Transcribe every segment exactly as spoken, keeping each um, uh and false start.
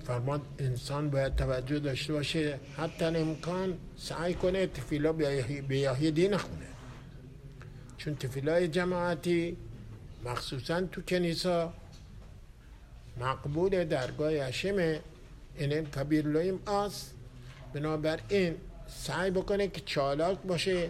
فرمان انسان باید توجه داشته باشه حتی امکان سعی کنه تفیلا به یهودی نخونه، چون تفیلای جماعتی مخصوصا تو کنیسا مقبول درگاه هشمه، این کبیر لویم است. بنابراین سعی بکنه که چالاک باشه،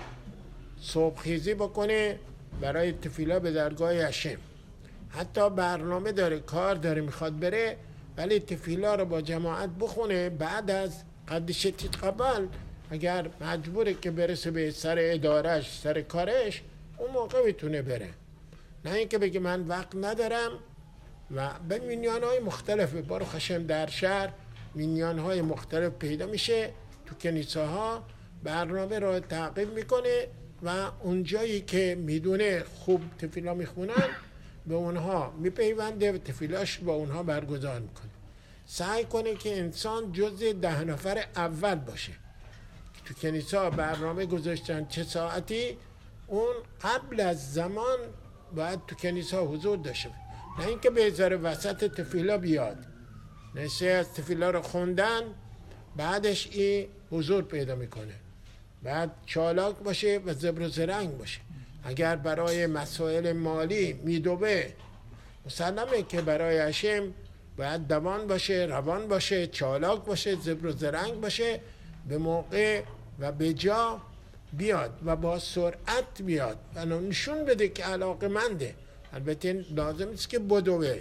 صبحخیزی بکنه برای تفیلا به درگاه هشم. حتی برنامه داره، کار داره، میخواد بره، ولی تفیلا رو با جماعت بخونه. بعد از قدش تتقبل اگر مجبوره که برسه به سر ادارش، سر کارش، اون موقع میتونه بره. نه اینکه بگه من وقت ندارم. و به مینیان های مختلف بارو خشم در شهر مینیان های مختلف پیدا میشه، تو کنیساها برنامه رو تعقیب میکنه و اونجایی که میدونه خوب تفیلا میخونن به اونها میپیونده و تفیلاش با اونها برگزار میکنه. سعی کنه که انسان جزء ده نفر اول باشه. تو کنیسا برنامه گذاشتن چه ساعتی، اون قبل از زمان باید تو کنیسا حضور داشته، نه اینکه بذاره وسط تفیلا بیاد. نشه از تفیلا رو خوندن بعدش این حضور پیدا میکنه. بعد چالاک باشه و زبر و زرنگ باشه. اگر برای مسائل مالی میدوه، مسلمه که برای هشم باید دوان باشه، روان باشه، چالاک باشه، زبر و زرنگ باشه، به موقع و به جا بیاد و با سرعت بیاد و نشون بده که علاقه منده. البته لازم نیست که بدوه،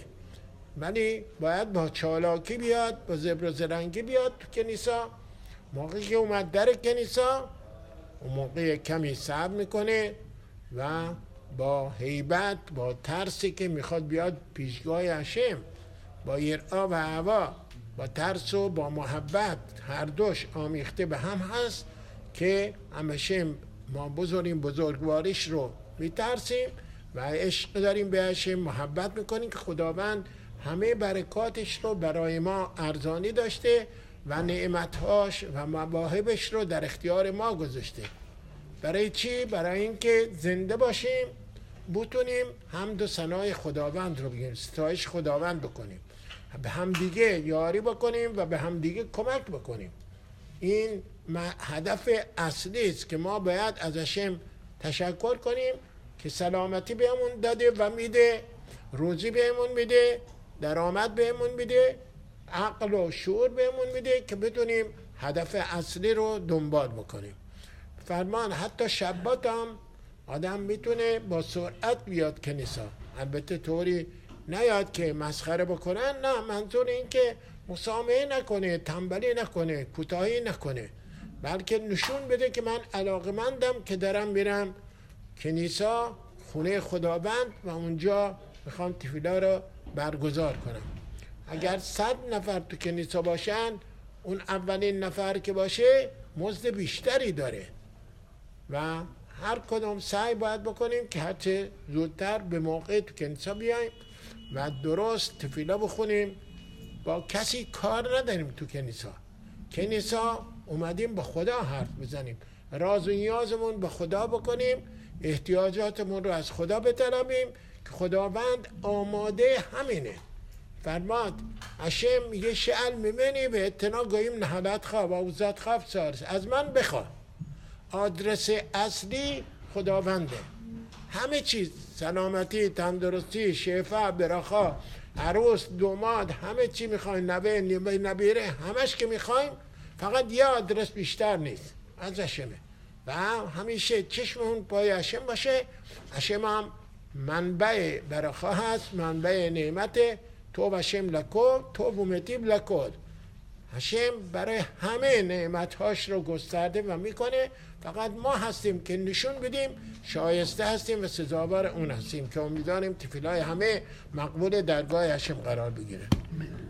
ولی باید با چالاکی بیاد، با زبر و زرنگی بیاد تو کنیسا. موقعی که اومد در کنیسا، اون موقع کمی صبر میکنه و با هیبت، با ترسی که میخواد بیاد پیشگاه هشم، با یرعا و هوا، با ترس و با محبت، هر دوش آمیخته به هم هست که همیشه ما بزرگیم بزرگواریش رو میترسیم و عشق داریم به هشم، محبت میکنیم که خداوند همه برکاتش رو برای ما ارزانی داشته و نعمتهاش و مواهبش رو در اختیار ما گذاشته. برای چی؟ برای اینکه زنده باشیم، بتونیم حمد و ثنای خداوند رو بگیم، ستایش خداوند بکنیم، به هم دیگه یاری بکنیم و به هم دیگه کمک بکنیم. این هدف اصلی است که ما باید از هشم تشکر کنیم که سلامتی بهمون داده و میده، روزی بهمون میده، درآمد بهمون میده، عقل و شعور بهمون میده که بتونیم هدف اصلی رو دنبال بکنیم. فرمان حتی شبات هم آدم میتونه با سرعت بیاد کنیسا، البته طوری نیاد که مسخره بکنن، نه، منظور این که مسامحه نکنه، تنبلی نکنه، کوتاهی نکنه، بلکه نشون بده که من علاقمندم که دارم میرم کنیسا، خونه خداوند، و اونجا میخوام تفیلا رو برگزار کنم. اگر صد نفر تو کنیسا باشن، اون اولین نفر که باشه مزد بیشتری داره و هر کدام سعی باید بکنیم که هرچه زودتر به موقع تو کنیسا بیایم و درست تفیلا بخونیم. با کسی کار نداریم تو کنیسا. کنیسا اومدیم با خدا حرف بزنیم، راز و نیازمون با خدا بکنیم، احتیاجاتمون رو از خدا بطلبیم که خداوند آماده همینه. فرماد هشم یه شعل میمنی به اتنا گویم نهالت خواه و اوزت خواه سارس، از من بخواه. آدرس اصلی خداونده. همه چیز، سلامتی، تندرستی، شفا، برخا، عروس، دوماد، همه چی میخوایم، نوه، نوه نبیره، همش که میخوایم، فقط یه آدرس بیشتر نیست، از هشمه. و همیشه چشممون پای هشم باشه. هشم هم منبع برخا هست، منبع نعمت. تو هشم لکو تو بومتیب لکل. هشم برای همه نعمتهاش رو گسترده و میکنه، فقط ما هستیم که نشون بدیم شایسته هستیم و سزاوار اون هستیم که امیدواریم تفیلای همه مقبول درگاه هشم قرار بگیره.